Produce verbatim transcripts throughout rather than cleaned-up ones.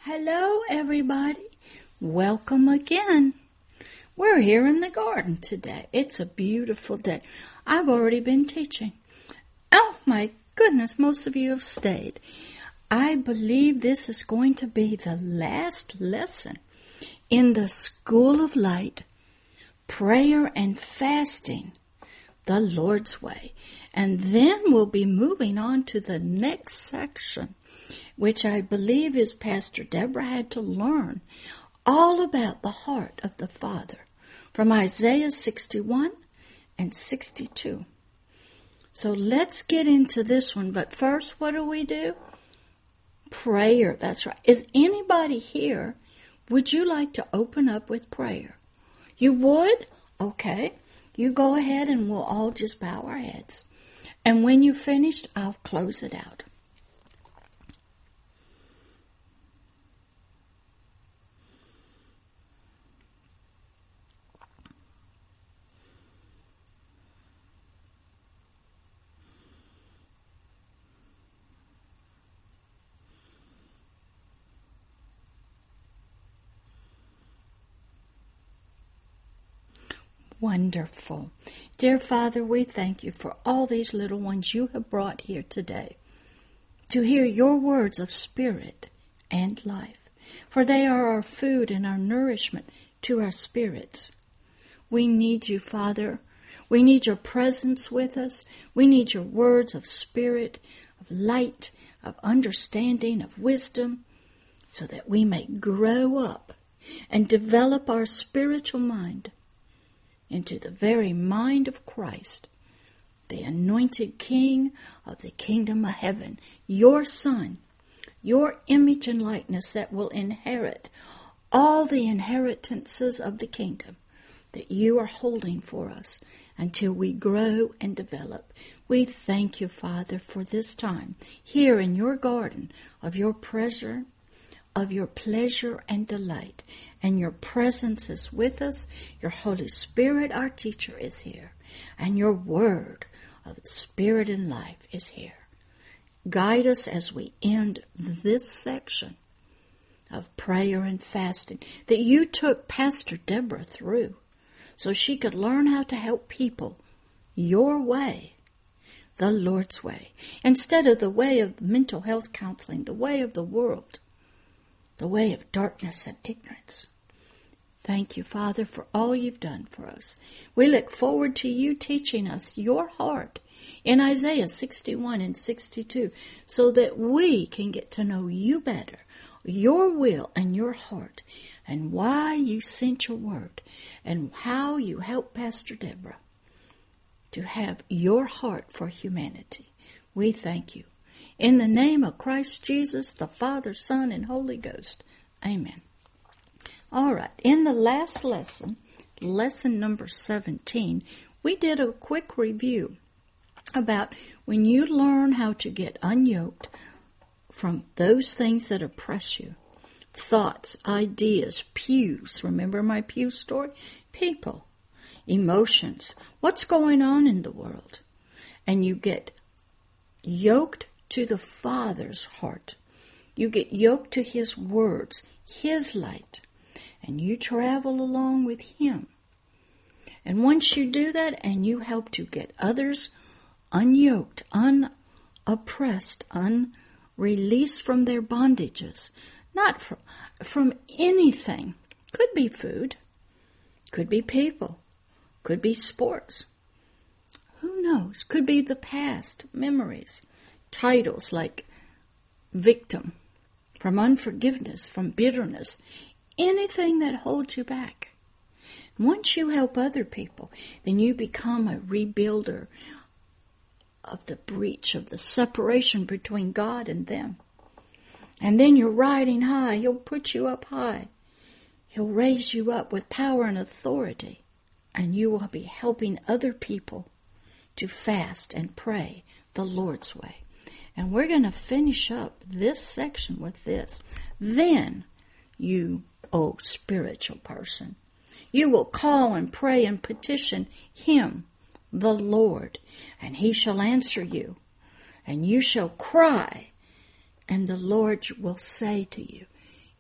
Hello, everybody. Welcome again. We're here in the garden today. It's a beautiful day. I've already been teaching. Oh, my goodness, most of you have stayed. I believe this is going to be the last lesson in the School of Light, Prayer and Fasting, the Lord's Way. And then we'll be moving on to the next section, which I believe is Pastor Deborah had to learn all about the heart of the Father from Isaiah sixty-one and sixty-two. So let's get into this one. But first, what do we do? Prayer. That's right. Is anybody here, would you like to open up with prayer? You would? Okay. You go ahead and we'll all just bow our heads. And when you've finished, I'll close it out. Wonderful. Dear Father, we thank you for all these little ones you have brought here today to hear your words of spirit and life, for they are our food and our nourishment to our spirits. We need you, Father. We need your presence with us. We need your words of spirit, of light, of understanding, of wisdom, so that we may grow up and develop our spiritual mind into the very mind of Christ, the anointed King of the kingdom of heaven, your Son, your image and likeness that will inherit all the inheritances of the kingdom that you are holding for us until we grow and develop. We thank you, Father, for this time here in your garden of your pleasure, of your pleasure and delight. And your presence is with us. Your Holy Spirit, our teacher, is here. And your word of spirit and life is here. Guide us as we end this section of prayer and fasting that you took Pastor Deborah through so she could learn how to help people your way, the Lord's way, instead of the way of mental health counseling, the way of the world, the way of darkness and ignorance. Thank you, Father, for all you've done for us. We look forward to you teaching us your heart in Isaiah sixty-one and sixty-two so that we can get to know you better, your will and your heart, and why you sent your word, and how you helped Pastor Deborah to have your heart for humanity. We thank you. In the name of Christ Jesus, the Father, Son, and Holy Ghost. Amen. All right. In the last lesson, lesson number seventeen, we did a quick review about when you learn how to get unyoked from those things that oppress you. Thoughts, ideas, pews. Remember my pew story? People, emotions. What's going on in the world? And you get yoked to the Father's heart. You get yoked to His words, His light, and you travel along with Him. And once you do that and you help to get others unyoked, unoppressed, unreleased from their bondages, not from, from anything. Could be food, could be people, could be sports. Who knows? Could be the past, memories, titles like victim, from unforgiveness, from bitterness, anything that holds you back. Once you help other people, then you become a rebuilder of the breach, of the separation between God and them. And then you're riding high. He'll put you up high. He'll raise you up with power and authority. And you will be helping other people to fast and pray the Lord's way. And we're going to finish up this section with this. Then you, oh spiritual person, you will call and pray and petition Him, the Lord, and He shall answer you. And you shall cry, and the Lord will say to you,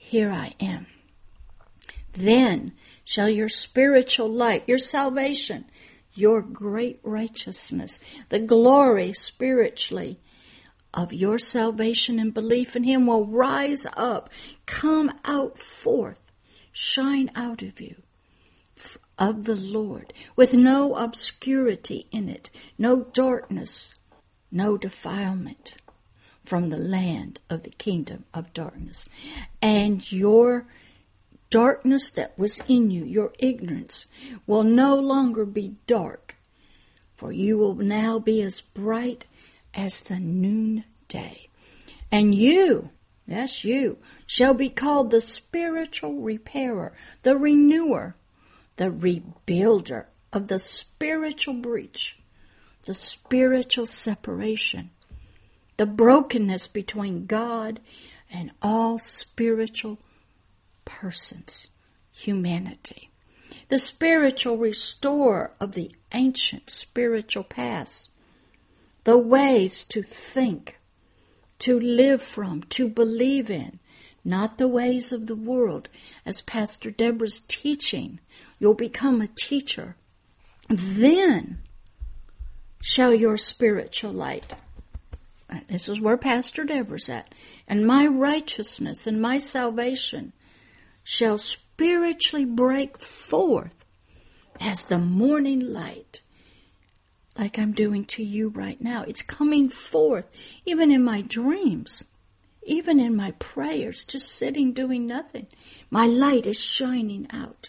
here I am. Then shall your spiritual light, your salvation, your great righteousness, the glory spiritually of your salvation and belief in Him will rise up, come out forth, shine out of you, of the Lord, with no obscurity in it, no darkness, no defilement from the land of the kingdom of darkness. And your darkness that was in you, your ignorance, will no longer be dark, for you will now be as bright as the noonday. And you, yes, you, shall be called the spiritual repairer, the renewer, the rebuilder of the spiritual breach, the spiritual separation, the brokenness between God and all spiritual persons, humanity, the spiritual restorer of the ancient spiritual paths, the ways to think, to live from, to believe in, not the ways of the world. As Pastor Deborah's teaching, you'll become a teacher. Then shall your spiritual light, this is where Pastor Deborah's at, and my righteousness and my salvation shall spiritually break forth as the morning light, like I'm doing to you right now. It's coming forth, even in my dreams, even in my prayers, just sitting doing nothing. My light is shining out.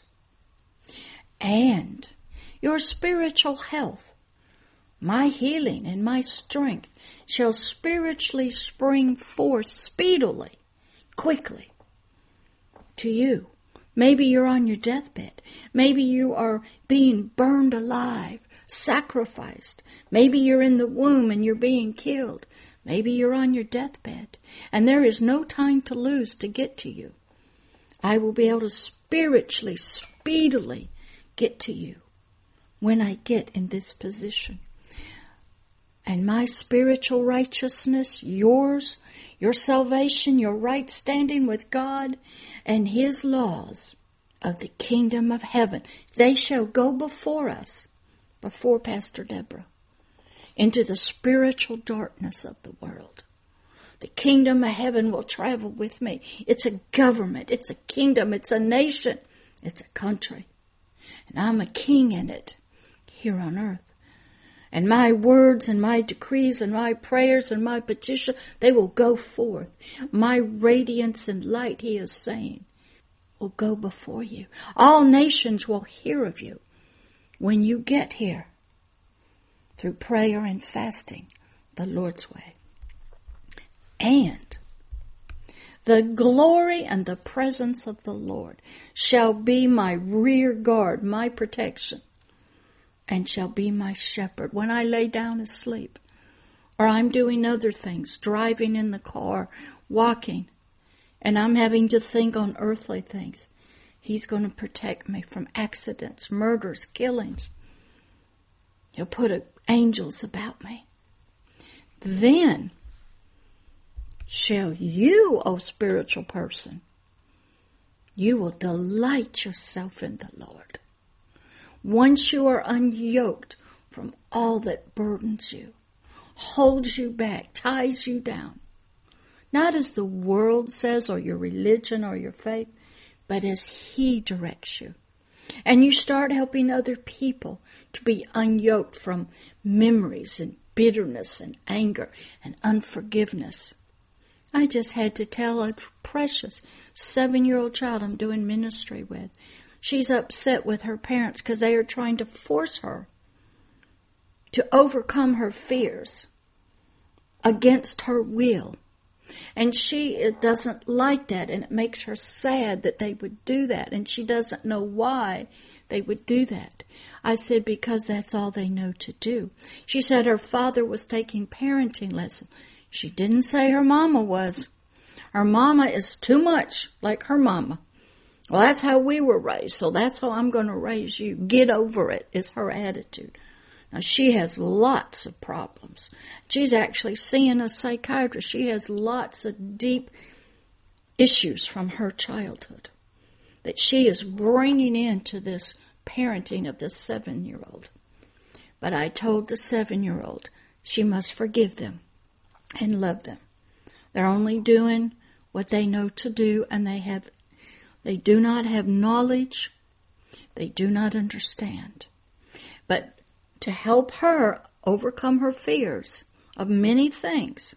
And your spiritual health, my healing and my strength shall spiritually spring forth speedily, quickly, to you. Maybe you're on your deathbed. Maybe you are being burned alive, sacrificed. Maybe you're in the womb and you're being killed. Maybe you're on your deathbed, and there is no time to lose to get to you. I will be able to spiritually, speedily get to you when I get in this position. And my spiritual righteousness, yours, your salvation, your right standing with God, and His laws of the kingdom of heaven, they shall go before us, before Pastor Deborah, into the spiritual darkness of the world. The kingdom of heaven will travel with me. It's a government. It's a kingdom. It's a nation. It's a country. And I'm a king in it here on earth. And my words and my decrees and my prayers and my petition, they will go forth. My radiance and light, He is saying, will go before you. All nations will hear of you when you get here through prayer and fasting, the Lord's way. And the glory and the presence of the Lord shall be my rear guard, my protection, and shall be my shepherd when I lay down to sleep, or I'm doing other things, driving in the car, walking, and I'm having to think on earthly things. He's going to protect me from accidents, murders, killings. He'll put a, angels about me. Then shall you, O spiritual person, you will delight yourself in the Lord. Once you are unyoked from all that burdens you, holds you back, ties you down, not as the world says or your religion or your faith, but as He directs you. And you start helping other people to be unyoked from memories and bitterness and anger and unforgiveness. I just had to tell a precious seven-year-old child I'm doing ministry with. She's upset with her parents because they are trying to force her to overcome her fears against her will. And she doesn't like that, and it makes her sad that they would do that, and she doesn't know why they would do that. I said, because that's all they know to do. She said her father was taking parenting lessons. She didn't say her mama was. Her mama is too much like her mama. Well, that's how we were raised, so that's how I'm going to raise you. Get over it is her attitude. Now, she has lots of problems. She's actually seeing a psychiatrist. She has lots of deep issues from her childhood that she is bringing into this parenting of this seven-year-old. But I told the seven-year-old she must forgive them and love them. They're only doing what they know to do, and they have, they do not have knowledge. They do not understand. But to help her overcome her fears of many things,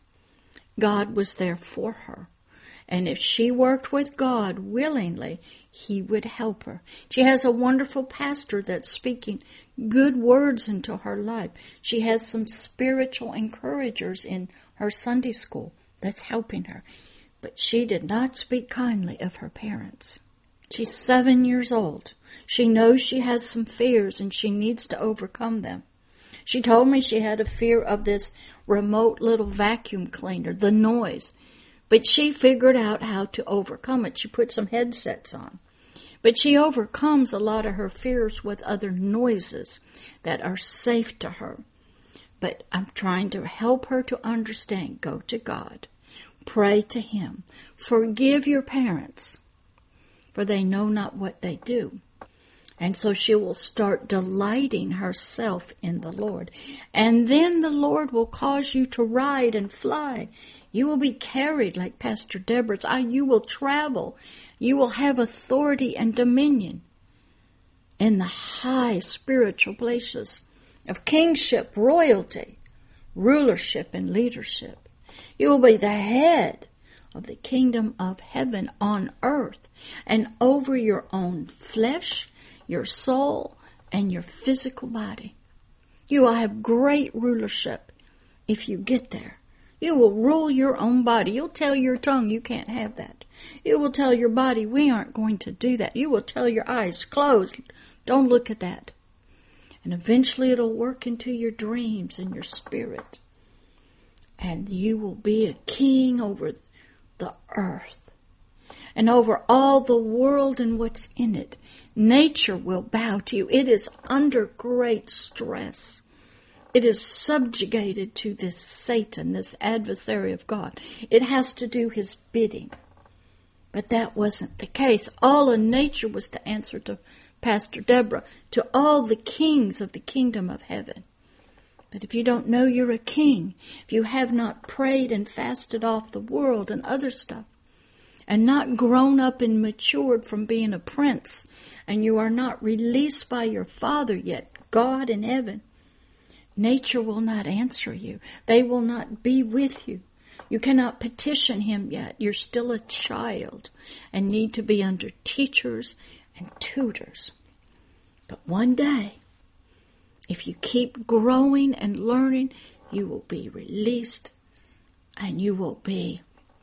God was there for her. And if she worked with God willingly, He would help her. She has a wonderful pastor that's speaking good words into her life. She has some spiritual encouragers in her Sunday school that's helping her. But she did not speak kindly of her parents. She's seven years old. She knows she has some fears and she needs to overcome them. She told me she had a fear of this remote little vacuum cleaner, the noise. But she figured out how to overcome it. She put some headsets on. But she overcomes a lot of her fears with other noises that are safe to her. But I'm trying to help her to understand. Go to God. Pray to Him. Forgive your parents, for they know not what they do. And so she will start delighting herself in the Lord. And then the Lord will cause you to ride and fly. You will be carried like Pastor Deborah's. You will travel. You will have authority and dominion in the high spiritual places of kingship, royalty, rulership, and leadership. You will be the head of the kingdom of heaven on earth and over your own flesh, your soul, and your physical body. You will have great rulership if you get there. You will rule your own body. You'll tell your tongue you can't have that. You will tell your body we aren't going to do that. You will tell your eyes closed. Don't look at that. And eventually it'll work into your dreams and your spirit. And you will be a king over the earth and over all the world and what's in it. Nature will bow to you. It is under great stress. It is subjugated to this Satan, this adversary of God. It has to do his bidding. But that wasn't the case. All of nature was to answer to Pastor Deborah, to all the kings of the kingdom of heaven. But if you don't know you're a king, if you have not prayed and fasted off the world and other stuff, and not grown up and matured from being a prince, and you are not released by your Father yet, God in heaven, nature will not answer you. They will not be with you. You cannot petition Him yet. You're still a child and need to be under teachers and tutors. But one day, if you keep growing and learning, you will be released and you will be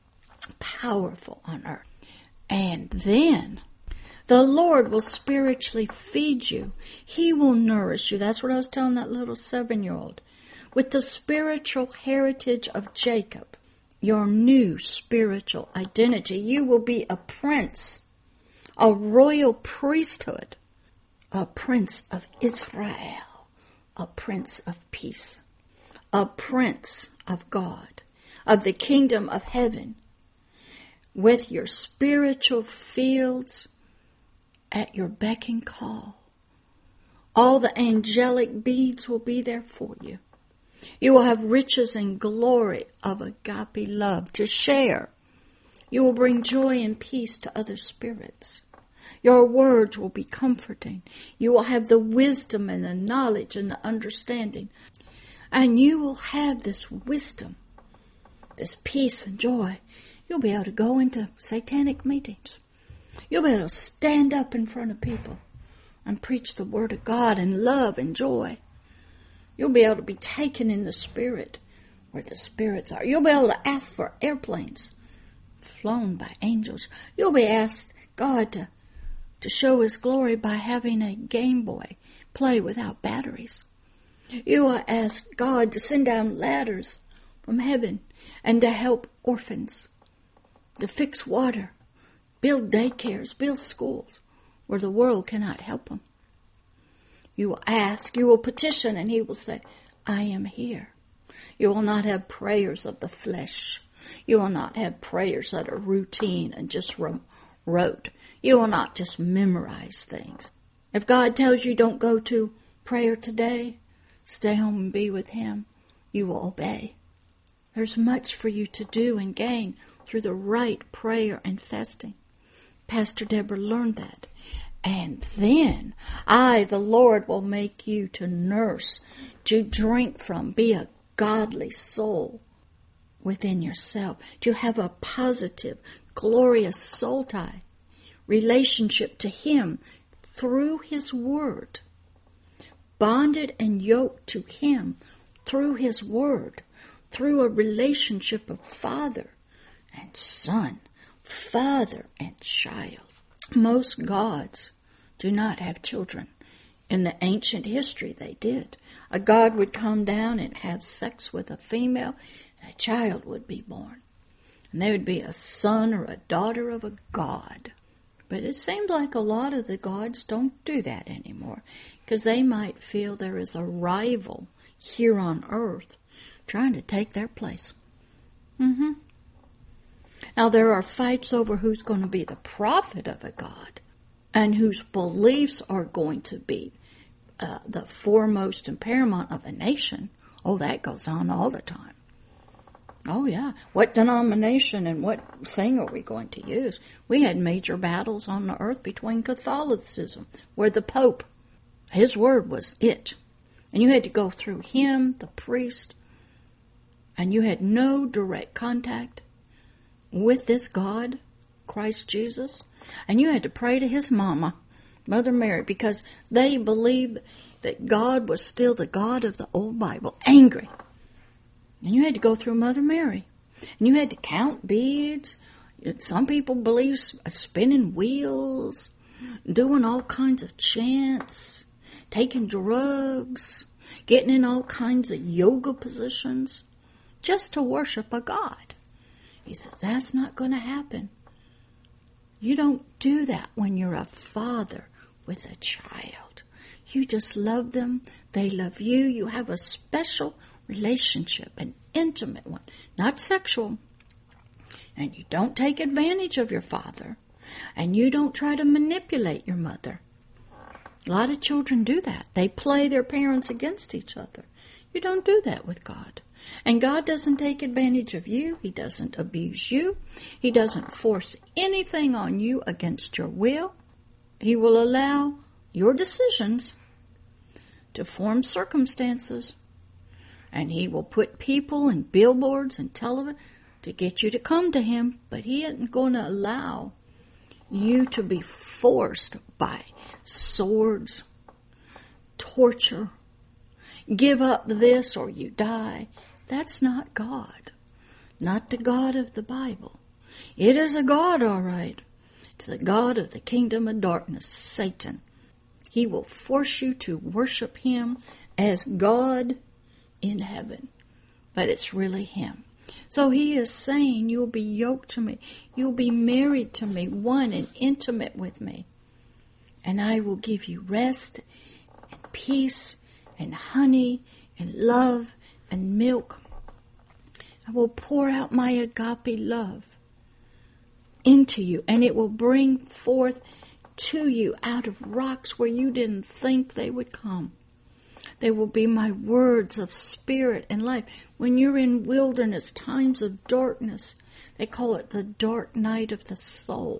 powerful on earth. And then the Lord will spiritually feed you. He will nourish you. That's what I was telling that little seven-year-old. With the spiritual heritage of Jacob, your new spiritual identity, you will be a prince, a royal priesthood, a prince of Israel, a prince of peace, a prince of God, of the kingdom of heaven, with your spiritual fields at your beck and call. All the angelic beings will be there for you. You will have riches and glory of agape love to share. You will bring joy and peace to other spirits. Your words will be comforting. You will have the wisdom and the knowledge and the understanding. And you will have this wisdom, this peace and joy. You'll be able to go into satanic meetings. You'll be able to stand up in front of people and preach the word of God in love and joy. You'll be able to be taken in the spirit where the spirits are. You'll be able to ask for airplanes flown by angels. You'll be asked God to, to show His glory by having a Game Boy play without batteries. You will ask God to send down ladders from heaven and to help orphans, to fix water, build daycares, build schools where the world cannot help them. You will ask, you will petition, and He will say, I am here. You will not have prayers of the flesh. You will not have prayers that are routine and just rote. You will not just memorize things. If God tells you don't go to prayer today, stay home and be with Him, you will obey. There's much for you to do and gain through the right prayer and fasting. Pastor Deborah learned that. And then I, the Lord, will make you to nurse, to drink from, be a godly soul within yourself, to have a positive, glorious soul tie relationship to Him through His Word, bonded and yoked to Him through His Word, through a relationship of father and son, father and child. Most gods do not have children. In the ancient history, they did. A god would come down and have sex with a female, and a child would be born. And they would be a son or a daughter of a god. But it seems like a lot of the gods don't do that anymore, because they might feel there is a rival here on earth trying to take their place. Mm-hmm. Now, there are fights over who's going to be the prophet of a god and whose beliefs are going to be uh, the foremost and paramount of a nation. Oh, that goes on all the time. Oh, yeah. What denomination and what thing are we going to use? We had major battles on the earth between Catholicism, where the Pope, his word was it. And you had to go through him, the priest, and you had no direct contact with this God, Christ Jesus. And you had to pray to his mama, Mother Mary, because they believed that God was still the God of the old Bible, angry. And you had to go through Mother Mary. And you had to count beads. Some people believe spinning wheels, doing all kinds of chants, taking drugs, getting in all kinds of yoga positions, just to worship a God. He says, that's not going to happen. You don't do that when you're a father with a child. You just love them. They love you. You have a special relationship, an intimate one, not sexual. And you don't take advantage of your father. And you don't try to manipulate your mother. A lot of children do that. They play their parents against each other. You don't do that with God. And God doesn't take advantage of you. He doesn't abuse you. He doesn't force anything on you against your will. He will allow your decisions to form circumstances. And He will put people and billboards and television to get you to come to Him. But He isn't going to allow you to be forced by swords, torture, give up this or you die. That's not God. Not the God of the Bible. It is a God, all right. It's the God of the kingdom of darkness, Satan. He will force you to worship Him as God in heaven. But it's really Him. So He is saying, you'll be yoked to me. You'll be married to me, one and intimate with me. And I will give you rest and peace and honey and love and milk. I will pour out my agape love into you, and it will bring forth to you out of rocks where you didn't think they would come. They will be my words of spirit and life. When you're in wilderness, times of darkness, they call it the dark night of the soul.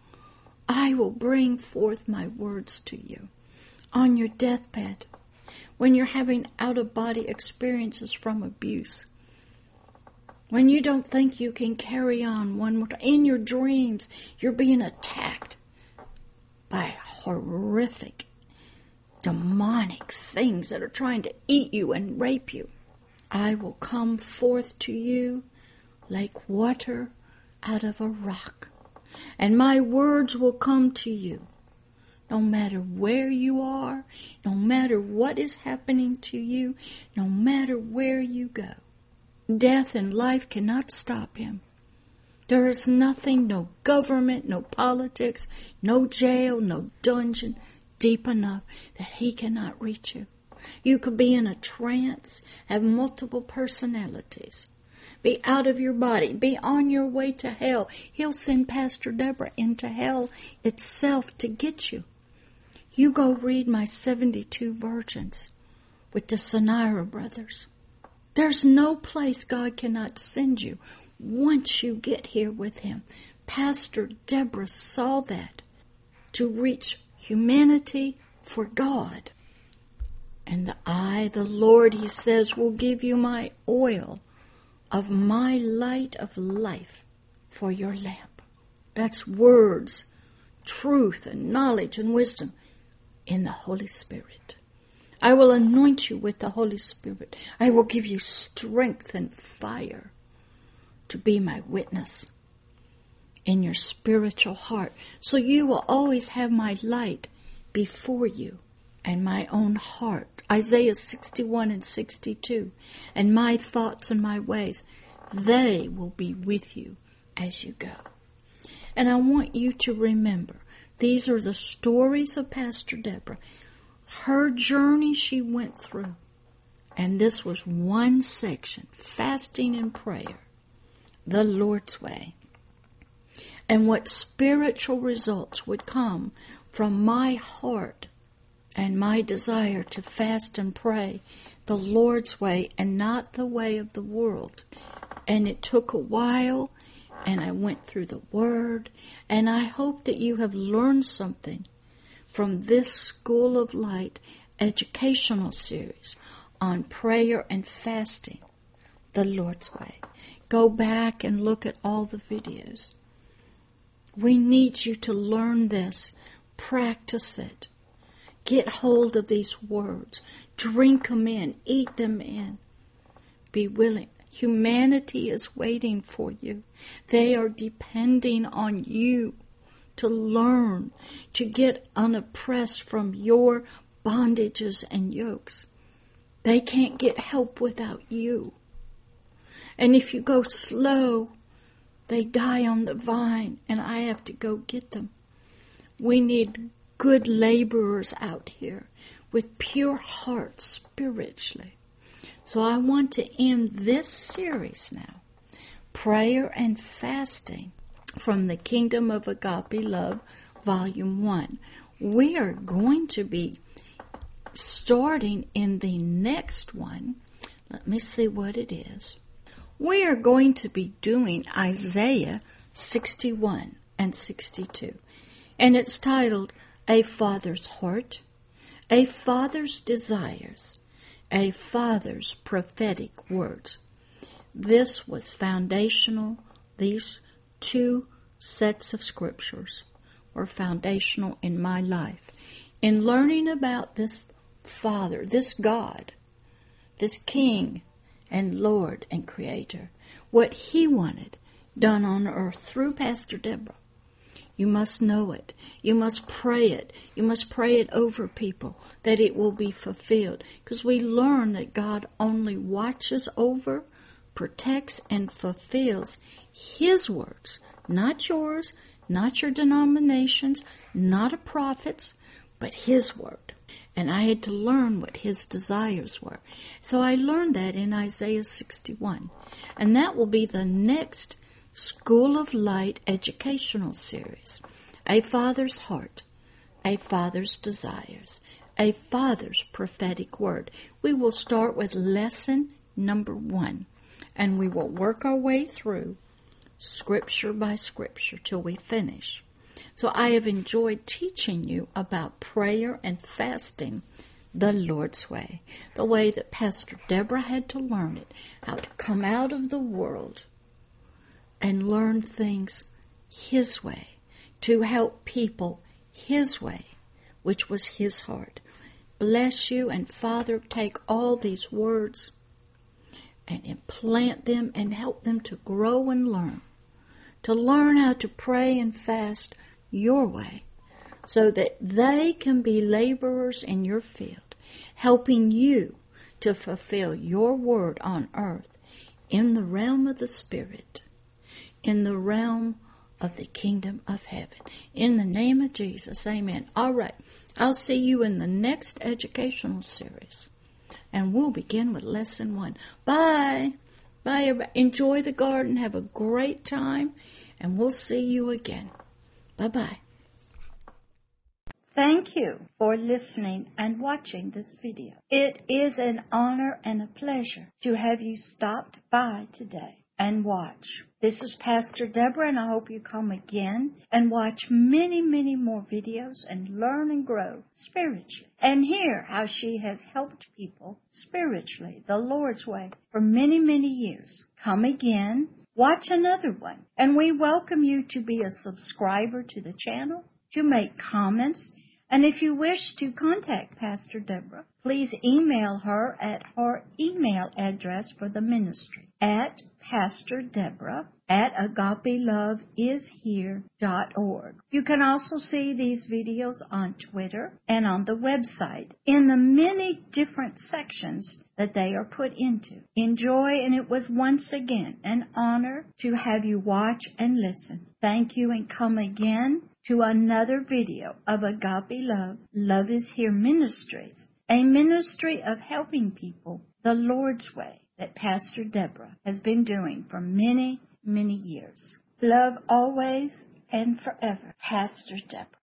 I will bring forth my words to you on your deathbed, when you're having out-of-body experiences from abuse, when you don't think you can carry on one more time. In your dreams, you're being attacked by horrific, demonic things that are trying to eat you and rape you. I will come forth to you like water out of a rock, and my words will come to you. No matter where you are, no matter what is happening to you, no matter where you go, death and life cannot stop Him. There is nothing, no government, no politics, no jail, no dungeon deep enough that He cannot reach you. You could be in a trance, have multiple personalities, be out of your body, be on your way to hell. He'll send Pastor Deborah into hell itself to get you. You go read my seventy-two virgins with the Sonira brothers. There's no place God cannot send you once you get here with Him. Pastor Deborah saw that to reach humanity for God. And the I, the Lord, He says, will give you my oil of my light of life for your lamp. That's words, truth and knowledge and wisdom in the Holy Spirit. I will anoint you with the Holy Spirit. I will give you strength and fire to be my witness in your spiritual heart. So you will always have my light before you and my own heart. Isaiah sixty-one and sixty-two. And my thoughts and my ways, they will be with you as you go. And I want you to remember, these are the stories of Pastor Deborah. Her journey she went through. And this was one section, fasting and prayer, the Lord's way. And what spiritual results would come from my heart and my desire to fast and pray the Lord's way and not the way of the world. And it took a while, and I went through the Word, and I hope that you have learned something from this School of Light educational series on prayer and fasting the Lord's way. Go back and look at all the videos. We need you to learn this, practice it. Get hold of these words. Drink them in. Eat them in. Be willing. Humanity is waiting for you. They are depending on you to learn, to get unoppressed from your bondages and yokes. They can't get help without you. And if you go slow, they die on the vine, and I have to go get them. We need good laborers out here with pure hearts spiritually. So I want to end this series now, Prayer and Fasting from the Kingdom of Agape Love, Volume one. We are going to be starting in the next one. Let me see what it is. We are going to be doing Isaiah sixty-one and sixty-two. And it's titled, A Father's Heart, A Father's Desires, A Father's Prophetic Words. This was foundational. These two sets of scriptures were foundational in my life. In learning about this Father, this God, this King and Lord and Creator, what He wanted done on earth through Pastor Deborah. You must know it. You must pray it. You must pray it over people that it will be fulfilled. Because we learn that God only watches over, protects, and fulfills His words. Not yours, not your denominations, not a prophet's, but His word. And I had to learn what His desires were. So I learned that in Isaiah sixty-one. And that will be the next School of Light educational series. A Father's Heart, A Father's Desires, A Father's Prophetic Word. We will start with lesson number one. And we will work our way through scripture by scripture till we finish. So I have enjoyed teaching you about prayer and fasting the Lord's way. The way that Pastor Deborah had to learn it. How to come out of the world and learn things His way. To help people His way, which was His heart. Bless you, and Father, take all these words and implant them and help them to grow and learn. To learn how to pray and fast your way, so that they can be laborers in your field, helping you to fulfill your word on earth in the realm of the Spirit, in the realm of the kingdom of heaven. In the name of Jesus, amen. All right, I'll see you in the next educational series, and we'll begin with lesson one. Bye. Bye, everybody. Enjoy the garden. Have a great time. And we'll see you again. Bye-bye. Thank you for listening and watching this video. It is an honor and a pleasure to have you stopped by today and watch. This is Pastor Deborah, and I hope you come again and watch many, many more videos and learn and grow spiritually and hear how she has helped people spiritually, the Lord's way, for many, many years. Come again, watch another one, and we welcome you to be a subscriber to the channel, to make comments. And if you wish to contact Pastor Deborah, please email her at her email address for the ministry at Pastor Deborah at agape love is here dot org. You can also see these videos on Twitter and on the website in the many different sections that they are put into. Enjoy, and it was once again an honor to have you watch and listen. Thank you, and come again to another video of Agape Love, Love is Here Ministries, a ministry of helping people the Lord's way that Pastor Deborah has been doing for many, many years. Love always and forever, Pastor Deborah.